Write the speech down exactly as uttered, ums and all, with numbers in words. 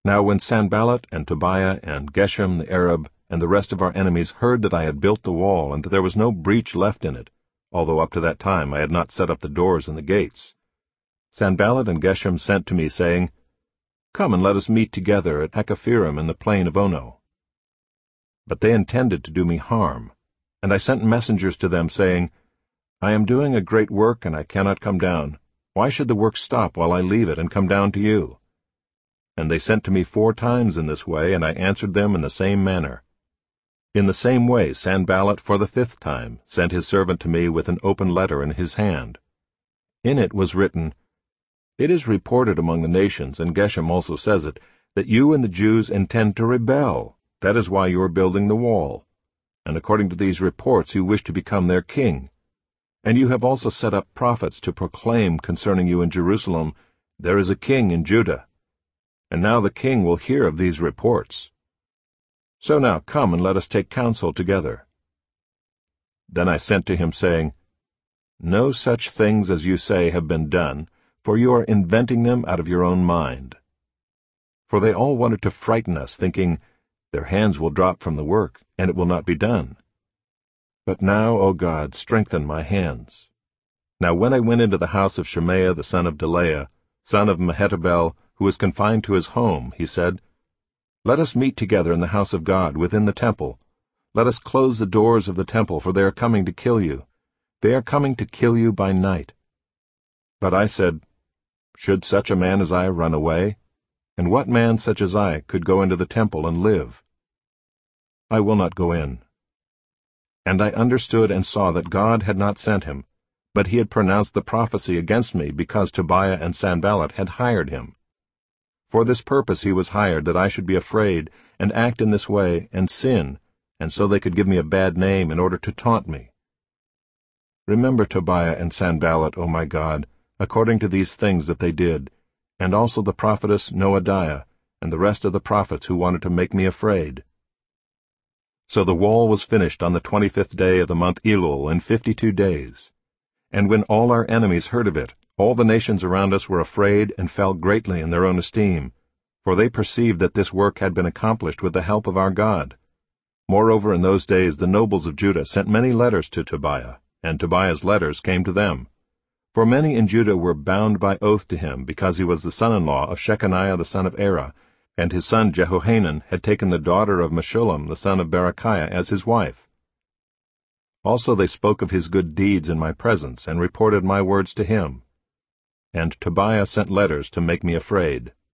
Now when Sanballat and Tobiah and Geshem the Arab and the rest of our enemies heard that I had built the wall and that there was no breach left in it, although up to that time I had not set up the doors and the gates, Sanballat and Geshem sent to me, saying, Come and let us meet together at Hakkephirim in the plain of Ono. But they intended to do me harm, and I sent messengers to them, saying, I am doing a great work, and I cannot come down. Why should the work stop while I leave it and come down to you? And they sent to me four times in this way, and I answered them in the same manner. In the same way Sanballat for the fifth time sent his servant to me with an open letter in his hand. In it was written, It is reported among the nations, and Geshem also says it, that you and the Jews intend to rebel. That is why you are building the wall. And according to these reports you wish to become their king. And you have also set up prophets to proclaim concerning you in Jerusalem, There is a king in Judah. And now the king will hear of these reports. So now come and let us take counsel together. Then I sent to him, saying, No such things as you say have been done, for you are inventing them out of your own mind. For they all wanted to frighten us, thinking, Their hands will drop from the work, and it will not be done. But now, O God, strengthen my hands. Now when I went into the house of Shemaiah the son of Delaiah, son of Mehetabel, who was confined to his home, he said, Let us meet together in the house of God, within the temple. Let us close the doors of the temple, for they are coming to kill you. They are coming to kill you by night. But I said, Should such a man as I run away? And what man such as I could go into the temple and live? I will not go in. And I understood and saw that God had not sent him, but he had pronounced the prophecy against me because Tobiah and Sanballat had hired him. For this purpose he was hired, that I should be afraid, and act in this way, and sin, and so they could give me a bad name in order to taunt me. Remember Tobiah and Sanballat, O my God, according to these things that they did, and also the prophetess Noadiah, and the rest of the prophets who wanted to make me afraid. So the wall was finished on the twenty-fifth day of the month Elul in fifty-two days. And when all our enemies heard of it, all the nations around us were afraid and fell greatly in their own esteem, for they perceived that this work had been accomplished with the help of our God. Moreover, in those days the nobles of Judah sent many letters to Tobiah, and Tobiah's letters came to them. For many in Judah were bound by oath to him, because he was the son-in-law of Shechaniah the son of Era, and his son Jehohanan had taken the daughter of Meshullam the son of Berechiah as his wife. Also they spoke of his good deeds in my presence, and reported my words to him. And Tobiah sent letters to make me afraid.